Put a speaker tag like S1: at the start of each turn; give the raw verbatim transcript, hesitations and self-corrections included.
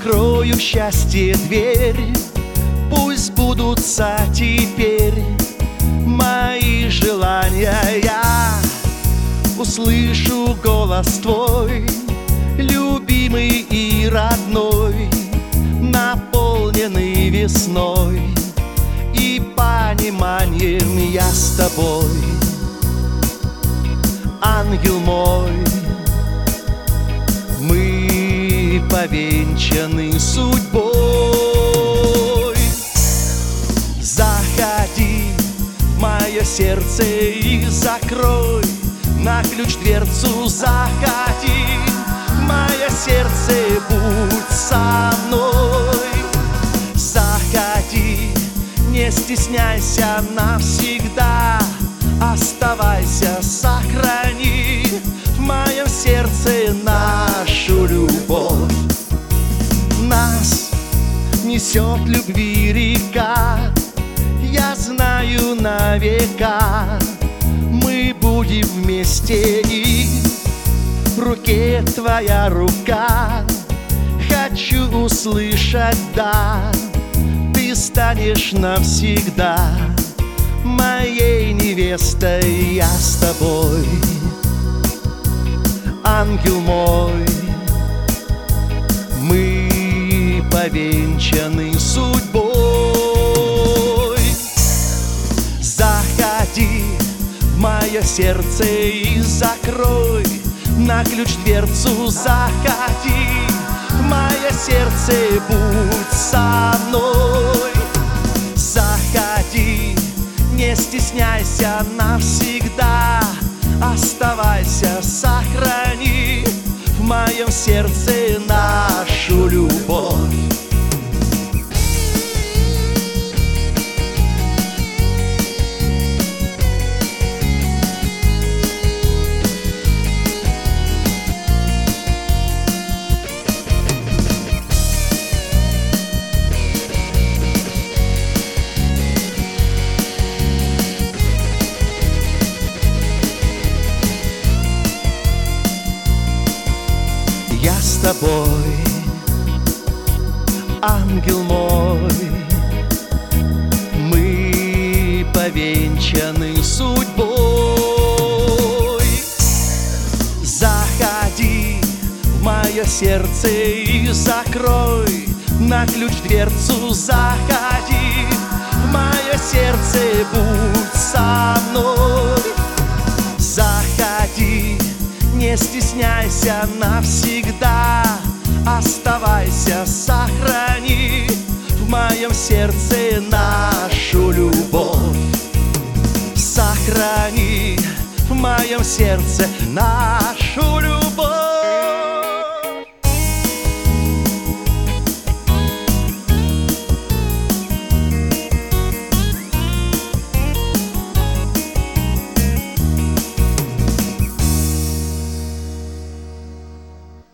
S1: открою счастье дверь. Пусть сбудутся теперь мои желания. Я услышу голос твой, любимый и родной, наполненный весной и пониманием. Я с тобой, ангел мой. Мы повенчаны судьбой. Заходи в мое сердце и закрой на ключ дверцу. Заходи в мое сердце, будь со мной. Заходи, не стесняйся, навсегда оставайся, сохрани в моем сердце нашу любовь. Нас несет любви река, я знаю на века. Мы будем вместе, и в руке твоя рука. Хочу услышать «да», ты станешь навсегда моей невестой. Я с тобой, ангел мой. Мы повенчаны судьбой. Заходи в мое сердце и закрой на ключ дверцу. Заходи в мое сердце, будь со мной. Заходи, не стесняйся, навсегда оставайся, сохрани в моем сердце нашу любовь. Я с тобой, ангел мой. Мы повенчаны судьбой. Заходи в мое сердце и закрой на ключ дверцу. Заходи в мое сердце, будь со мной. Заходи, не стесняйся, навсегда оставайся, сохрани в моем сердце нашу любовь. Сохрани в моем сердце нашу